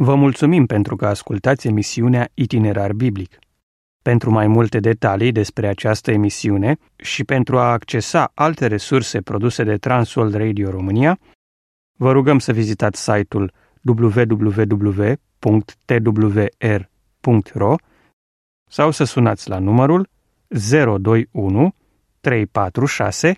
Vă mulțumim pentru că ascultați emisiunea Itinerar Biblic. Pentru mai multe detalii despre această emisiune și pentru a accesa alte resurse produse de Transworld Radio România, vă rugăm să vizitați site-ul www.twr.ro sau să sunați la numărul 021 346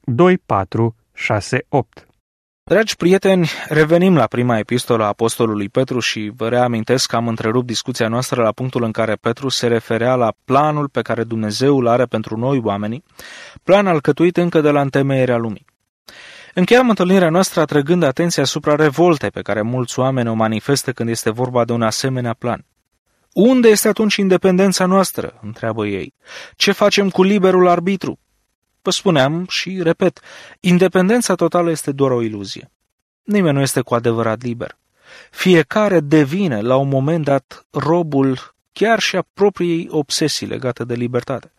2468. Dragi prieteni, revenim la prima epistolă a apostolului Petru și vă reamintesc că am întrerupt discuția noastră la punctul în care Petru se referea la planul pe care Dumnezeu îl are pentru noi oamenii, plan alcătuit încă de la întemeierea lumii. Încheiam întâlnirea noastră atrăgând atenția asupra revoltei pe care mulți oameni o manifestă când este vorba de un asemenea plan. Unde este atunci independența noastră? Întreabă ei. Ce facem cu liberul arbitru? Vă spuneam și repet, independența totală este doar o iluzie. Nimeni nu este cu adevărat liber. Fiecare devine, la un moment dat, robul chiar și a propriei obsesii legate de libertate.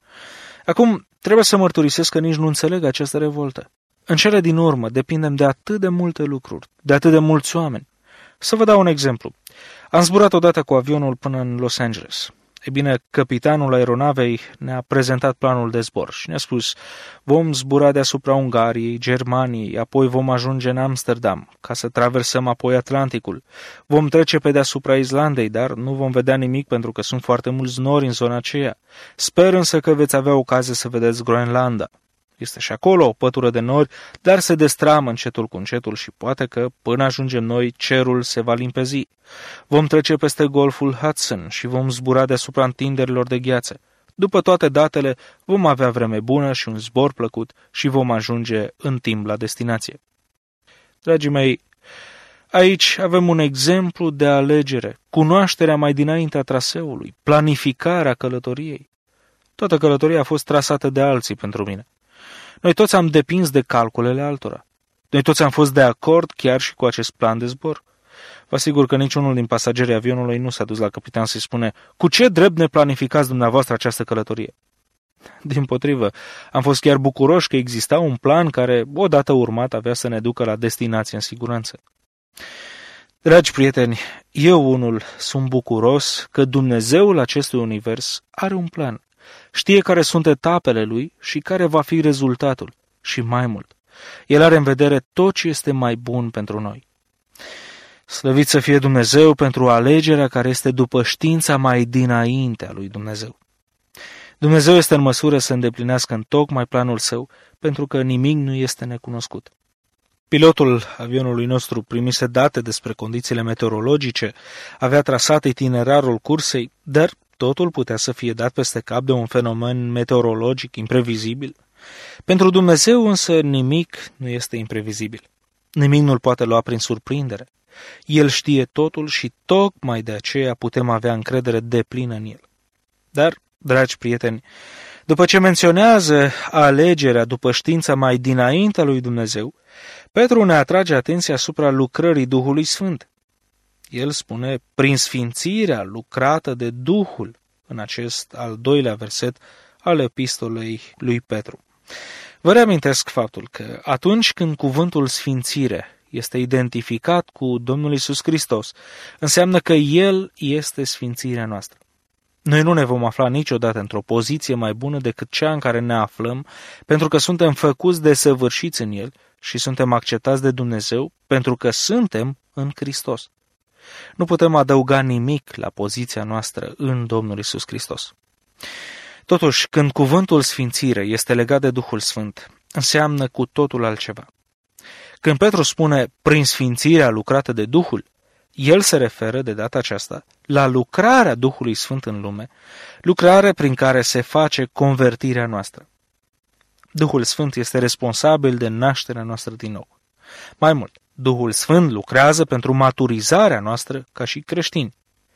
Acum, trebuie să mărturisesc că nici nu înțeleg această revoltă. În cele din urmă, depindem de atât de multe lucruri, de atât de mulți oameni. Să vă dau un exemplu. Am zburat odată cu avionul până în Los Angeles. E bine, capitanul aeronavei ne-a prezentat planul de zbor și ne-a spus: vom zbura deasupra Ungariei, Germaniei, apoi vom ajunge în Amsterdam, ca să traversăm apoi Atlanticul. Vom trece pe deasupra Islandei, dar nu vom vedea nimic pentru că sunt foarte mulți nori în zona aceea. Sper însă că veți avea ocazie să vedeți Groenlanda. Este și acolo o pătură de nori, dar se destramă încetul cu încetul și poate că, până ajungem noi, cerul se va limpezi. Vom trece peste golful Hudson și vom zbura deasupra întinderilor de gheață. După toate datele, vom avea vreme bună și un zbor plăcut și vom ajunge în timp la destinație. Dragii mei, aici avem un exemplu de alegere, cunoașterea mai dinaintea traseului, planificarea călătoriei. Toată călătoria a fost trasată de alții pentru mine. Noi toți am depins de calculele altora. Noi toți am fost de acord chiar și cu acest plan de zbor. Vă asigur că niciunul din pasagerii avionului nu s-a dus la capitan să-i spune: cu ce drept ne planificați dumneavoastră această călătorie? Dimpotrivă, am fost chiar bucuroși că exista un plan care, odată urmat, avea să ne ducă la destinație în siguranță. Dragi prieteni, eu unul sunt bucuros că Dumnezeul acestui univers are un plan. Știe care sunt etapele lui și care va fi rezultatul. Și mai mult, el are în vedere tot ce este mai bun pentru noi. Slăvit să fie Dumnezeu pentru alegerea care este după știința mai dinainte a lui Dumnezeu. Dumnezeu este în măsură să îndeplinească întocmai planul său, pentru că nimic nu este necunoscut. Pilotul avionului nostru primise date despre condițiile meteorologice, avea trasat itinerarul cursei, dar totul putea să fie dat peste cap de un fenomen meteorologic imprevizibil. Pentru Dumnezeu însă nimic nu este imprevizibil. Nimic nu-l poate lua prin surprindere. El știe totul și tocmai de aceea putem avea încredere deplină în el. Dar, dragi prieteni, după ce menționează alegerea după știința mai dinaintea lui Dumnezeu, Petru ne atrage atenția asupra lucrării Duhului Sfânt. El spune, prin sfințirea lucrată de Duhul, în acest al doilea verset al epistolei lui Petru. Vă reamintesc faptul că atunci când cuvântul sfințire este identificat cu Domnul Iisus Hristos, înseamnă că El este sfințirea noastră. Noi nu ne vom afla niciodată într-o poziție mai bună decât cea în care ne aflăm, pentru că suntem făcuți desăvârșiți în El și suntem acceptați de Dumnezeu pentru că suntem în Hristos. Nu putem adăuga nimic la poziția noastră în Domnul Iisus Hristos. Totuși, când cuvântul sfințire este legat de Duhul Sfânt, înseamnă cu totul altceva. Când Petru spune prin sfințirea lucrată de Duhul, el se referă de data aceasta la lucrarea Duhului Sfânt în lume, lucrare prin care se face convertirea noastră. Duhul Sfânt este responsabil de nașterea noastră din nou. Mai mult, Duhul Sfânt lucrează pentru maturizarea noastră ca și creștini.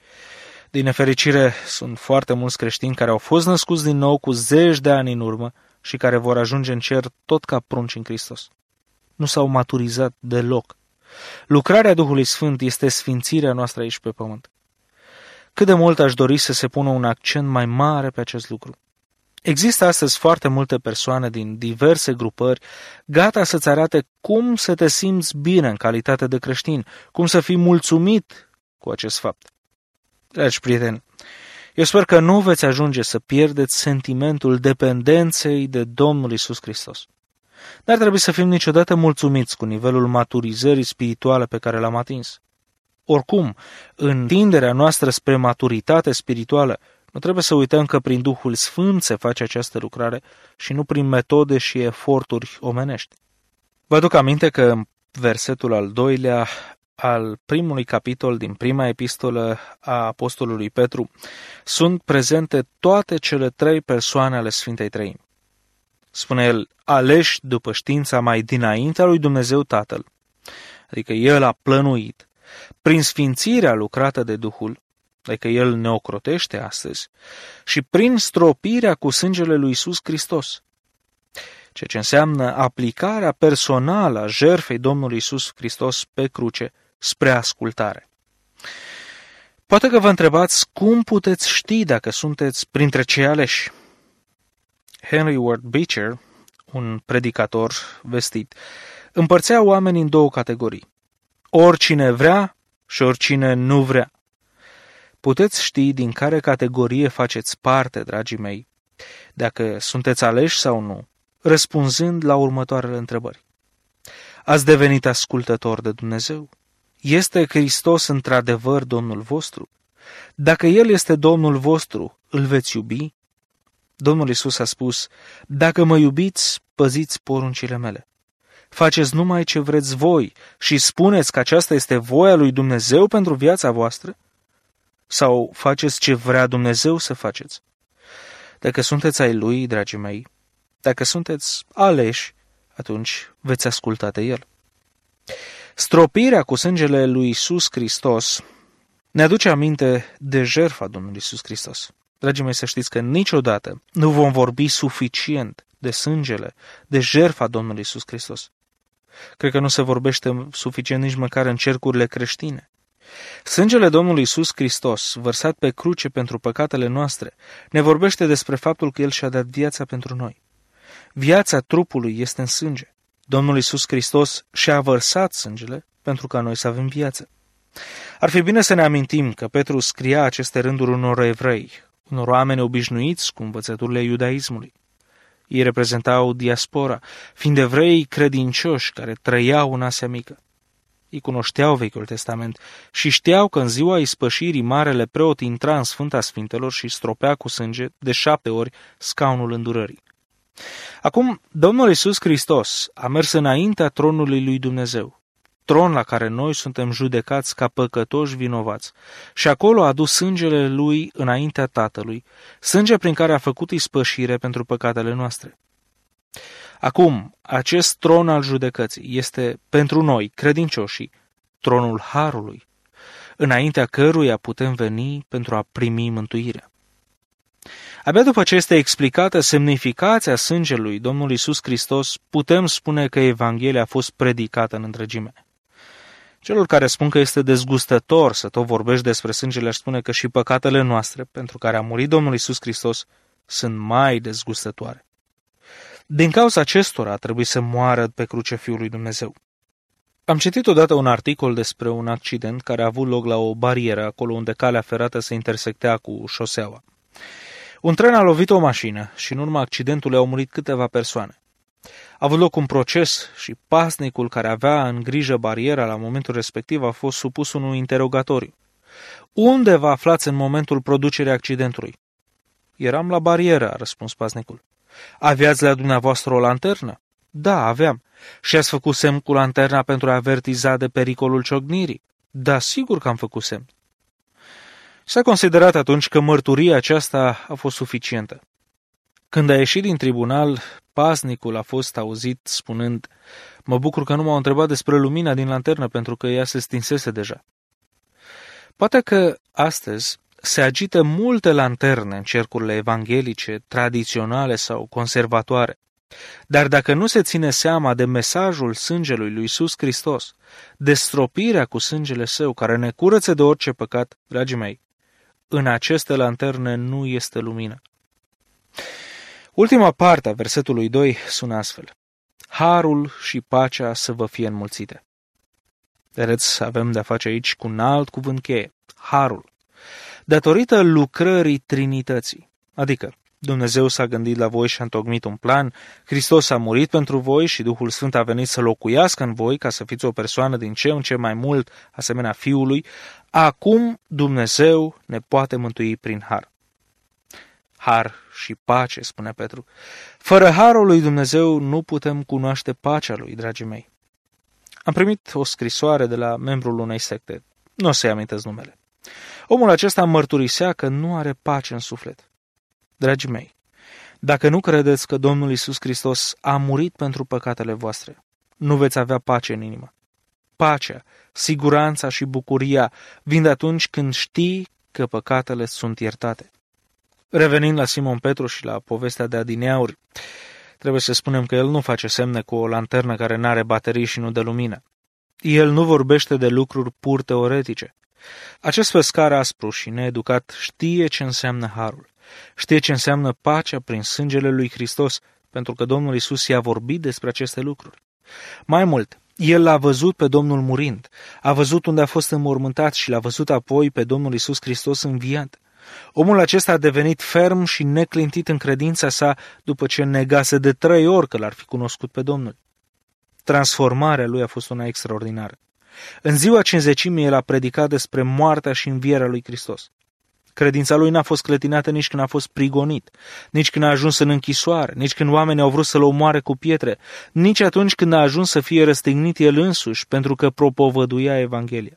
Din nefericire, sunt foarte mulți creștini care au fost născuți din nou cu zeci de ani în urmă și care vor ajunge în cer tot ca prunci în Hristos. Nu s-au maturizat deloc. Lucrarea Duhului Sfânt este sfințirea noastră aici pe pământ. Cât de mult aș dori să se pună un accent mai mare pe acest lucru. Există astăzi foarte multe persoane din diverse grupări gata să-ți arate cum să te simți bine în calitate de creștin, cum să fii mulțumit cu acest fapt. Dragi prieteni, eu sper că nu veți ajunge să pierdeți sentimentul dependenței de Domnul Iisus Hristos. N-ar trebui să fim niciodată mulțumiți cu nivelul maturizării spirituale pe care l-am atins. Oricum, în tinderea noastră spre maturitate spirituală, nu trebuie să uităm că prin Duhul Sfânt se face această lucrare și nu prin metode și eforturi omenești. Vă aduc aminte că în versetul al 2-lea al primului capitol din prima epistolă a apostolului Petru sunt prezente toate cele 3 persoane ale Sfintei Treimi. Spune el, aleși după știința mai dinaintea lui Dumnezeu Tatăl, adică El a plănuit, prin sfințirea lucrată de Duhul, adică El ne ocrotește astăzi, și prin stropirea cu sângele lui Iisus Hristos, ceea ce înseamnă aplicarea personală a jertfei Domnului Iisus Hristos pe cruce spre ascultare. Poate că vă întrebați cum puteți ști dacă sunteți printre cei aleși. Henry Ward Beecher, un predicator vestit, împărțea oamenii în 2 categorii. Oricine vrea și oricine nu vrea. Puteți ști din care categorie faceți parte, dragii mei, dacă sunteți aleși sau nu, răspunzând la următoarele întrebări. Ați devenit ascultător de Dumnezeu? Este Hristos într-adevăr Domnul vostru? Dacă El este Domnul vostru, îl veți iubi? Domnul Iisus a spus, dacă mă iubiți, păziți poruncile mele. Faceți numai ce vreți voi și spuneți că aceasta este voia lui Dumnezeu pentru viața voastră? Sau faceți ce vrea Dumnezeu să faceți? Dacă sunteți ai Lui, dragii mei, dacă sunteți aleși, atunci veți asculta de El. Stropirea cu sângele lui Iisus Hristos ne aduce aminte de jertfa Domnului Iisus Hristos. Dragii mei, să știți că niciodată nu vom vorbi suficient de sângele, de jertfa Domnului Iisus Hristos. Cred că nu se vorbește suficient nici măcar în cercurile creștine. Sângele Domnului Iisus Hristos, vărsat pe cruce pentru păcatele noastre, ne vorbește despre faptul că El și-a dat viața pentru noi. Viața trupului este în sânge. Domnul Iisus Hristos și-a vărsat sângele pentru ca noi să avem viață. Ar fi bine să ne amintim că Petru scria aceste rânduri unor evrei, unor oameni obișnuiți cu învățăturile iudaismului. Ei reprezentau diaspora, fiind evrei credincioși care trăiau în Asia Mică. Ei cunoșteau Vechiul Testament și știau că în ziua ispășirii marele preot intra în Sfânta Sfintelor și stropea cu sânge de 7 ori scaunul îndurării. Acum, Domnul Iisus Hristos a mers înaintea tronului lui Dumnezeu, tron la care noi suntem judecați ca păcătoși vinovați, și acolo a adus sângele Lui înaintea Tatălui, sânge prin care a făcut ispășire pentru păcatele noastre. Acum, acest tron al judecății este pentru noi, credincioșii, tronul Harului, înaintea căruia putem veni pentru a primi mântuirea. Abia după ce este explicată semnificația sângelui Domnului Iisus Hristos, putem spune că Evanghelia a fost predicată în întregime. Celor care spun că este dezgustător să tot vorbești despre sângele, aș spune că și păcatele noastre, pentru care a murit Domnul Iisus Hristos, sunt mai dezgustătoare. Din cauza acestora a trebuit să moară pe cruce Fiul lui Dumnezeu. Am citit odată un articol despre un accident care a avut loc la o barieră, acolo unde calea ferată se intersectea cu șoseaua. Un tren a lovit o mașină și în urma accidentului au murit câteva persoane. A avut loc un proces și pasnicul care avea în grijă bariera la momentul respectiv a fost supus unui interogatoriu. Unde vă aflați în momentul producerii accidentului? Eram la barieră, a răspuns pasnicul. Aveați la dumneavoastră o lanternă? Da, aveam. Și ați făcut semn cu lanterna pentru a avertiza de pericolul ciocnirii? Da, sigur că am făcut semn. S-a considerat atunci că mărturia aceasta a fost suficientă. Când a ieșit din tribunal, pasnicul a fost auzit spunând: mă bucur că nu m-au întrebat despre lumina din lanternă, pentru că ea se stinsese deja. Poate că astăzi se agită multe lanterne în cercurile evanghelice, tradiționale sau conservatoare, dar dacă nu se ține seama de mesajul sângelui lui Iisus Hristos, de stropirea cu sângele Său care ne curăță de orice păcat, dragii mei, în aceste lanterne nu este lumină. Ultima parte a versetului 2 sună astfel: Harul și pacea să vă fie înmulțite. Vedeți, avem de-a face aici cu un alt cuvânt cheie, harul. Datorită lucrării Trinității, adică Dumnezeu s-a gândit la voi și a întocmit un plan, Hristos a murit pentru voi și Duhul Sfânt a venit să locuiască în voi ca să fiți o persoană din ce în ce mai mult asemenea Fiului, acum Dumnezeu ne poate mântui prin har. Har și pace, spune Petru. Fără harul lui Dumnezeu nu putem cunoaște pacea lui, dragii mei. Am primit o scrisoare de la membrul unei secte, nu o să-i amintesc numele. Omul acesta mărturisea că nu are pace în suflet. Dragii mei, dacă nu credeți că Domnul Iisus Hristos a murit pentru păcatele voastre, nu veți avea pace în inimă. Pacea, siguranța și bucuria vin de atunci când știi că păcatele sunt iertate. Revenind la Simon Petru și la povestea de adineauri, trebuie să spunem că el nu face semne cu o lanternă care n-are baterii și nu dă lumină. El nu vorbește de lucruri pur teoretice. Acest pescar aspru și needucat știe ce înseamnă harul. Știe ce înseamnă pacea prin sângele lui Hristos, pentru că Domnul Iisus i-a vorbit despre aceste lucruri. Mai mult, el l-a văzut pe Domnul murind, a văzut unde a fost înmormântat și l-a văzut apoi pe Domnul Iisus Hristos înviat. Omul acesta a devenit ferm și neclintit în credința sa după ce negase de 3 ori că l-ar fi cunoscut pe Domnul. Transformarea lui a fost una extraordinară. În ziua Cincizecimii el a predicat despre moartea și învierea lui Hristos. Credința lui n-a fost clătinată nici când a fost prigonit, nici când a ajuns în închisoare, nici când oamenii au vrut să-l omoare cu pietre, nici atunci când a ajuns să fie răstignit el însuși pentru că propovăduia Evanghelia.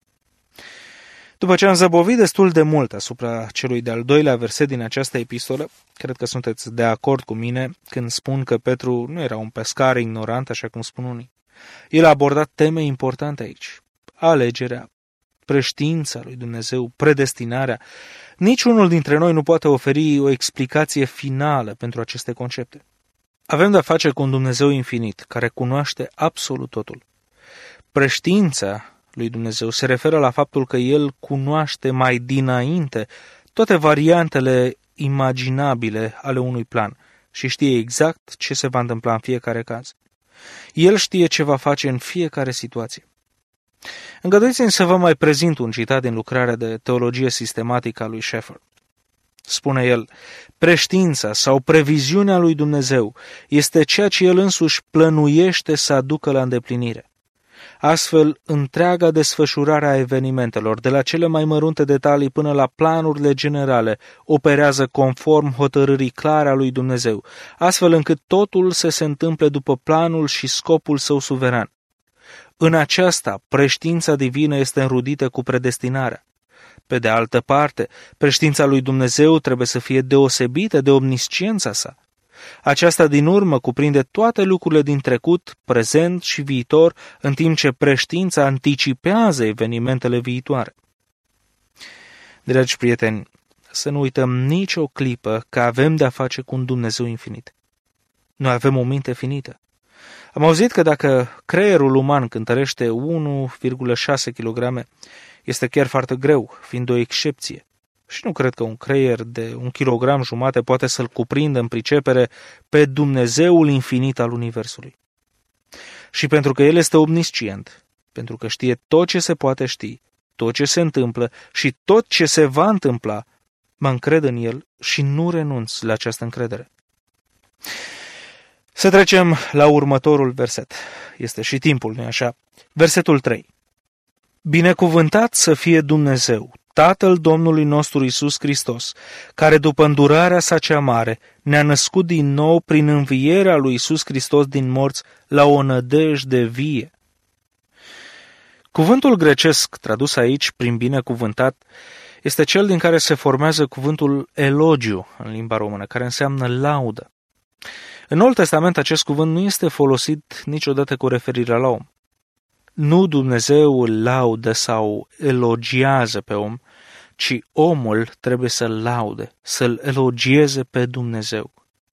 După ce am zăbovit destul de mult asupra celui de-al doilea verset din această epistolă, cred că sunteți de acord cu mine când spun că Petru nu era un pescar ignorant, așa cum spun unii. El a abordat teme importante aici. Alegerea, preștiința lui Dumnezeu, predestinarea. Niciunul dintre noi nu poate oferi o explicație finală pentru aceste concepte. Avem de-a face cu un Dumnezeu infinit, care cunoaște absolut totul. Preștiința lui Dumnezeu se referă la faptul că El cunoaște mai dinainte toate variantele imaginabile ale unui plan și știe exact ce se va întâmpla în fiecare caz. El știe ce va face în fiecare situație. Îngăduiți-mi să vă mai prezint un citat din lucrarea de teologie sistematică a lui Schaeffer. Spune el, preștiința sau previziunea lui Dumnezeu este ceea ce El însuși plănuiește să aducă la îndeplinire. Astfel, întreaga desfășurare a evenimentelor, de la cele mai mărunte detalii până la planurile generale, operează conform hotărârii clare a lui Dumnezeu, astfel încât totul să se întâmple după planul și scopul său suveran. În aceasta, preștiința divină este înrudită cu predestinarea. Pe de altă parte, preștiința lui Dumnezeu trebuie să fie deosebită de omnisciența sa. Aceasta din urmă cuprinde toate lucrurile din trecut, prezent și viitor, în timp ce preștiința anticipează evenimentele viitoare. Dragi prieteni, să nu uităm nicio clipă că avem de-a face cu un Dumnezeu infinit. Noi avem o minte finită. Am auzit că dacă creierul uman cântărește 1,6 kg, este chiar foarte greu, fiind o excepție. Și nu cred că un creier de 1,5 kg poate să-l cuprindă în pricepere pe Dumnezeul infinit al Universului. Și pentru că El este omniscient, pentru că știe tot ce se poate ști, tot ce se întâmplă și tot ce se va întâmpla, mă încred în El și nu renunț la această încredere. Să trecem la următorul verset. Este și timpul, nu-i așa? Versetul 3. Binecuvântat să fie Dumnezeu, Tatăl Domnului nostru Iisus Hristos, care după îndurarea sa cea mare ne-a născut din nou prin învierea lui Iisus Hristos din morți la o nădejde vie. Cuvântul grecesc tradus aici prin binecuvântat este cel din care se formează cuvântul elogiu în limba română, care înseamnă laudă. În Noul Testament acest cuvânt nu este folosit niciodată cu referire la om. Nu Dumnezeu îl laudă sau elogiază pe om, ci omul trebuie să-l laude, să-l elogieze pe Dumnezeu.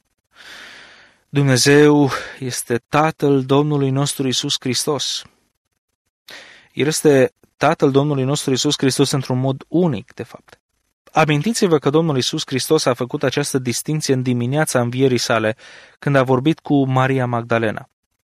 Dumnezeu este Tatăl Domnului nostru Iisus Hristos. El este Tatăl Domnului nostru Iisus Hristos într-un mod unic, de fapt. Amintiți-vă că Domnul Iisus Hristos a făcut această distinție în dimineața învierii sale, când a vorbit cu Maria Magdalena.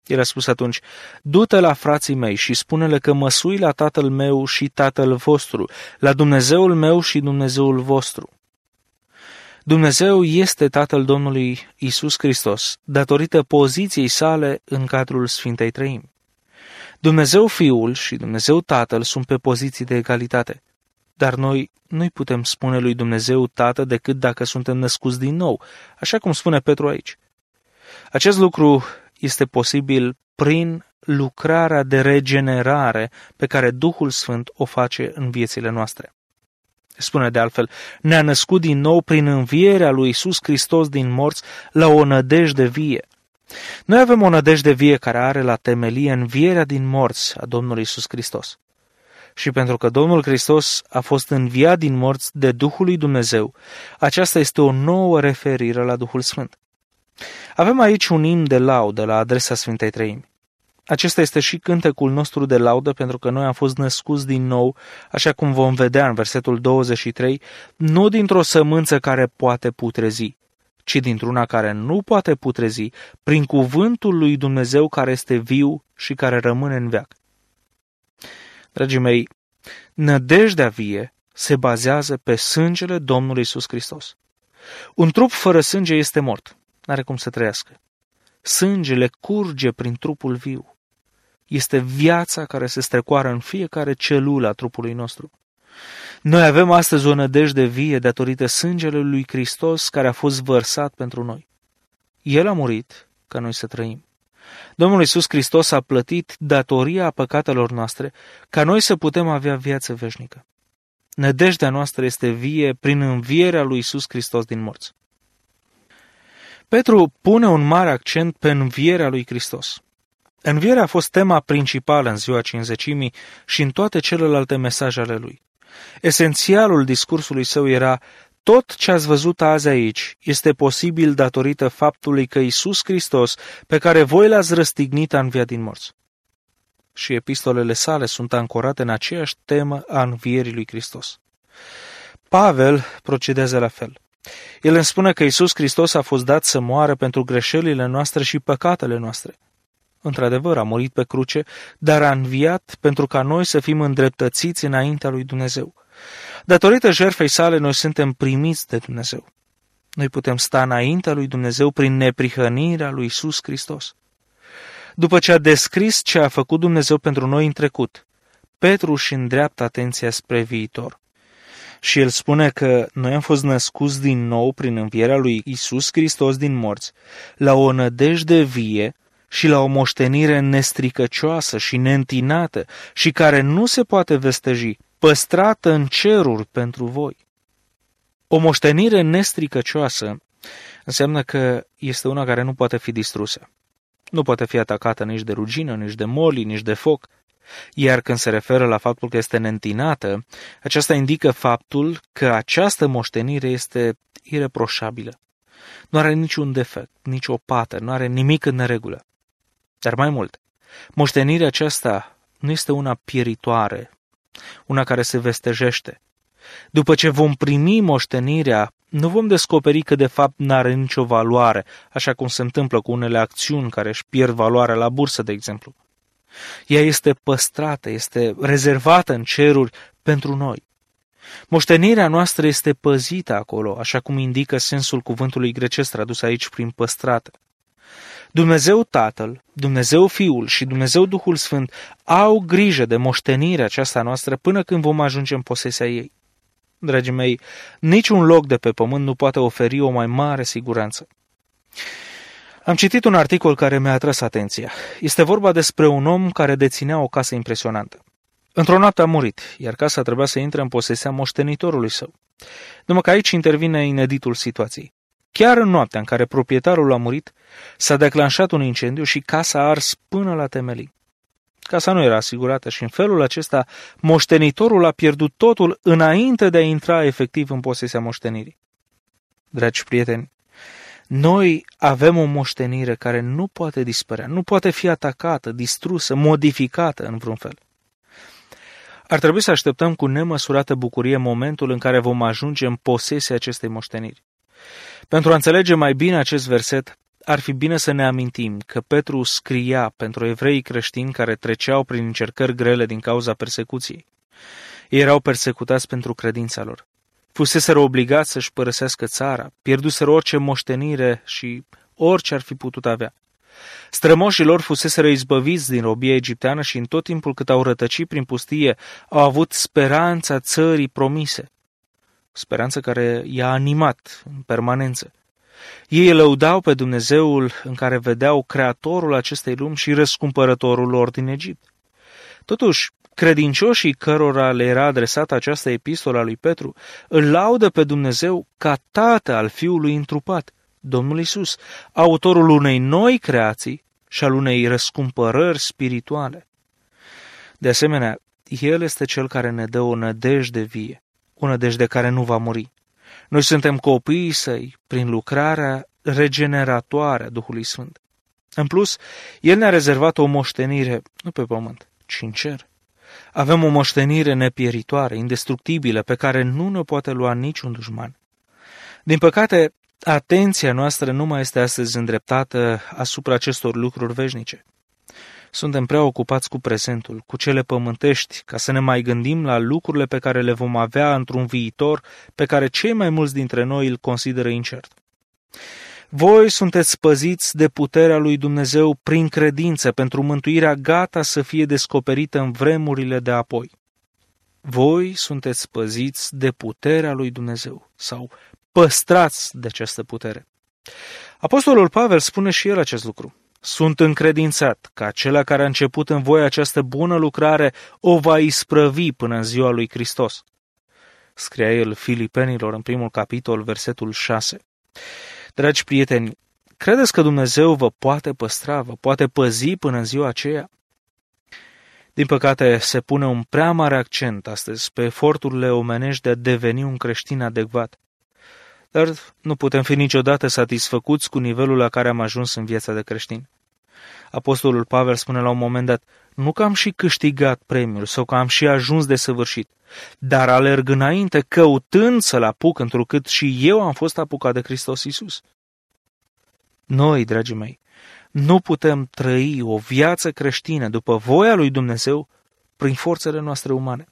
El a spus atunci: du-te la frații mei și spune-le că mă sui la Tatăl meu și Tatăl vostru, la Dumnezeul meu și Dumnezeul vostru. Dumnezeu este Tatăl Domnului Iisus Hristos, datorită poziției sale în cadrul Sfintei Treimi. Dumnezeu Fiul și Dumnezeu Tatăl sunt pe poziții de egalitate, dar noi nu-i putem spune lui Dumnezeu Tată decât dacă suntem născuți din nou, așa cum spune Petru aici. Acest lucru este posibil prin lucrarea de regenerare pe care Duhul Sfânt o face în viețile noastre. Spune de altfel: ne-a născut din nou prin învierea lui Iisus Hristos din morți la o nădejde vie. Noi avem o nădejde vie care are la temelie învierea din morți a Domnului Iisus Hristos. Și pentru că Domnul Hristos a fost înviat din morți de Duhul lui Dumnezeu, aceasta este o nouă referire la Duhul Sfânt. Avem aici un imn de laudă la adresa Sfintei Treimi. Acesta este și cântecul nostru de laudă, pentru că noi am fost născuți din nou, așa cum vom vedea în versetul 23, nu dintr-o sămânță care poate putrezi, ci dintr-una care nu poate putrezi, prin cuvântul lui Dumnezeu care este viu și care rămâne în veac. Dragii mei, nădejdea vie se bazează pe sângele Domnului Iisus Hristos. Un trup fără sânge este mort, n-are cum să trăiască. Sângele curge prin trupul viu. Este viața care se strecoară în fiecare celulă a trupului nostru. Noi avem astăzi o nădejde vie datorită sângelui lui Hristos care a fost vărsat pentru noi. El a murit ca noi să trăim. Domnul Iisus Hristos a plătit datoria păcatelor noastre ca noi să putem avea viață veșnică. Nădejdea noastră este vie prin învierea lui Iisus Hristos din morți. Petru pune un mare accent pe învierea lui Hristos. Învierea a fost tema principală în ziua Cincizecimii și în toate celelalte mesaje ale lui. Esențialul discursului său era: tot ce ați văzut azi aici este posibil datorită faptului că Iisus Hristos, pe care voi l-ați răstignit, a înviat din morți. Și epistolele sale sunt ancorate în aceeași temă a învierii lui Hristos. Pavel procedează la fel. El îmi spune că Iisus Hristos a fost dat să moară pentru greșelile noastre și păcatele noastre. Într-adevăr, a murit pe cruce, dar a înviat pentru ca noi să fim îndreptățiți înaintea lui Dumnezeu. Datorită jertfei sale, noi suntem primiți de Dumnezeu. Noi putem sta înaintea lui Dumnezeu prin neprihănirea lui Iisus Hristos. După ce a descris ce a făcut Dumnezeu pentru noi în trecut, Petru își îndreaptă atenția spre viitor. Și el spune că noi am fost născuți din nou prin învierea lui Iisus Hristos din morți, la o nădejde vie și la o moștenire nestricăcioasă și neîntinată și care nu se poate vesteji, păstrată în ceruri pentru voi. O moștenire nestricăcioasă înseamnă că este una care nu poate fi distrusă. Nu poate fi atacată nici de rugină, nici de moli, nici de foc. Iar când se referă la faptul că este neîntinată, aceasta indică faptul că această moștenire este ireproșabilă. Nu are niciun defect, nici o pată, nu are nimic în neregulă. Dar mai mult, moștenirea aceasta nu este una pieritoare, una care se vestejește. După ce vom primi moștenirea, nu vom descoperi că de fapt n-are nicio valoare, așa cum se întâmplă cu unele acțiuni care își pierd valoarea la bursă, de exemplu. Ea este păstrată, este rezervată în ceruri pentru noi. Moștenirea noastră este păzită acolo, așa cum indică sensul cuvântului grecesc tradus aici prin păstrată. Dumnezeu Tatăl, Dumnezeu Fiul și Dumnezeu Duhul Sfânt au grijă de moștenirea aceasta noastră până când vom ajunge în posesia ei. Dragii mei, niciun loc de pe pământ nu poate oferi o mai mare siguranță. Am citit un articol care mi-a atras atenția. Este vorba despre un om care deținea o casă impresionantă. Într-o noapte a murit, iar casa trebuia să intre în posesia moștenitorului său. Numai că aici intervine ineditul situației. Chiar în noaptea în care proprietarul a murit, s-a declanșat un incendiu și casa a ars până la temelii. Casa nu era asigurată și în felul acesta moștenitorul a pierdut totul înainte de a intra efectiv în posesia moștenirii. Dragi prieteni, noi avem o moștenire care nu poate dispărea, nu poate fi atacată, distrusă, modificată în vreun fel. Ar trebui să așteptăm cu nemăsurată bucurie momentul în care vom ajunge în posesia acestei moșteniri. Pentru a înțelege mai bine acest verset, ar fi bine să ne amintim că Petru scria pentru evreii creștini care treceau prin încercări grele din cauza persecuției. Ei erau persecutați pentru credința lor. Fuseseră obligați să-și părăsească țara, pierduseră orice moștenire și orice ar fi putut avea. Strămoșii lor fuseseră izbăviți din robia egipteană și în tot timpul cât au rătăcit prin pustie, au avut speranța țării promise. Speranță care i-a animat în permanență. Ei lăudau pe Dumnezeul în care vedeau Creatorul acestei lumi și răscumpărătorul lor din Egipt. Totuși, credincioșii cărora le era adresată această epistolă a lui Petru îl laudă pe Dumnezeu ca Tată al Fiului întrupat, Domnul Iisus, autorul unei noi creații și al unei răscumpărări spirituale. De asemenea, El este Cel care ne dă o nădejde vie, o nădejde care nu va muri. Noi suntem copiii Săi prin lucrarea regeneratoare a Duhului Sfânt. În plus, El ne-a rezervat o moștenire, nu pe pământ, ci în cer. Avem o moștenire nepieritoare, indestructibilă, pe care nu ne poate lua niciun dușman. Din păcate, atenția noastră nu mai este astăzi îndreptată asupra acestor lucruri veșnice. Suntem prea ocupați cu prezentul, cu cele pământești, ca să ne mai gândim la lucrurile pe care le vom avea într-un viitor pe care cei mai mulți dintre noi îl consideră incert. Voi sunteți păziți de puterea lui Dumnezeu prin credință pentru mântuirea gata să fie descoperită în vremurile de apoi. Voi sunteți păziți de puterea lui Dumnezeu sau păstrați de această putere. Apostolul Pavel spune și el acest lucru. Sunt încredințat că acela care a început în voi această bună lucrare o va isprăvi până în ziua lui Hristos. Scria el Filipenilor în primul capitol, versetul 6. Dragi prieteni, credeți că Dumnezeu vă poate păstra, vă poate păzi până în ziua aceea? Din păcate, se pune un prea mare accent astăzi pe eforturile omenești de a deveni un creștin adecvat. Dar nu putem fi niciodată satisfăcuți cu nivelul la care am ajuns în viața de creștin. Apostolul Pavel spune la un moment dat, nu că am și câștigat premiul sau că am și ajuns de săvârșit, dar alerg înainte căutând să-l apuc, întrucât și eu am fost apucat de Hristos Iisus. Noi, dragii mei, nu putem trăi o viață creștină după voia lui Dumnezeu prin forțele noastre umane.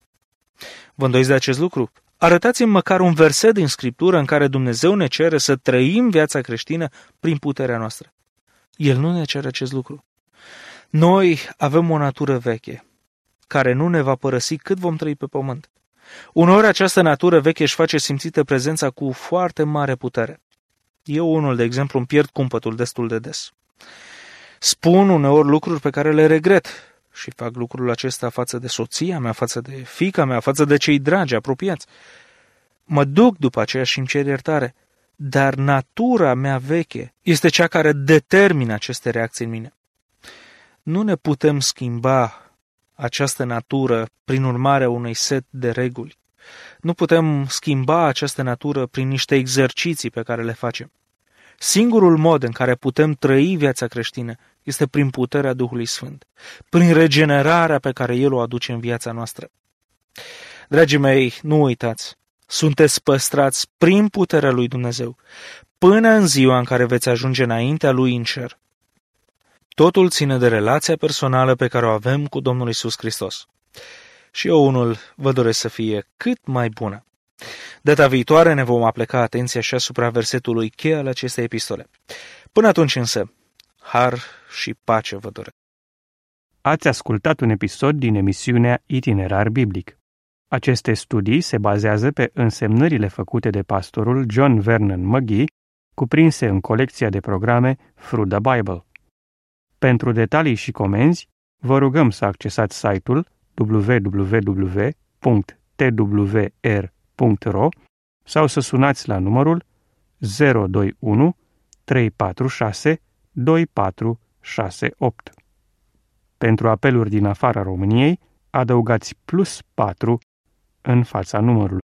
Vă îndoiți de acest lucru? Arătați-mi măcar un verset din Scriptură în care Dumnezeu ne cere să trăim viața creștină prin puterea noastră. El nu ne cere acest lucru. Noi avem o natură veche, care nu ne va părăsi cât vom trăi pe pământ. Uneori această natură veche își face simțită prezența cu foarte mare putere. Eu unul, de exemplu, îmi pierd cumpătul destul de des. Spun uneori lucruri pe care le regret și fac lucrul acesta față de soția mea, față de fiica mea, față de cei dragi, apropiați. Mă duc după aceea și îmi cer iertare, dar natura mea veche este cea care determină aceste reacții în mine. Nu ne putem schimba această natură prin urmarea unui set de reguli. Nu putem schimba această natură prin niște exerciții pe care le facem. Singurul mod în care putem trăi viața creștină este prin puterea Duhului Sfânt, prin regenerarea pe care El o aduce în viața noastră. Dragii mei, nu uitați, sunteți păstrați prin puterea lui Dumnezeu, până în ziua în care veți ajunge înaintea Lui în cer. Totul ține de relația personală pe care o avem cu Domnul Iisus Hristos. Și eu unul vă doresc să fie cât mai bună. Data viitoare ne vom apleca atenția și asupra versetului cheie al acestei epistole. Până atunci însă, har și pace vă doresc. Ați ascultat un episod din emisiunea Itinerar Biblic. Aceste studii se bazează pe însemnările făcute de pastorul John Vernon McGee, cuprinse în colecția de programe Through the Bible. Pentru detalii și comenzi, vă rugăm să accesați site-ul www.twr.ro sau să sunați la numărul 021 346 2468. Pentru apeluri din afara României, adăugați +4 în fața numărului.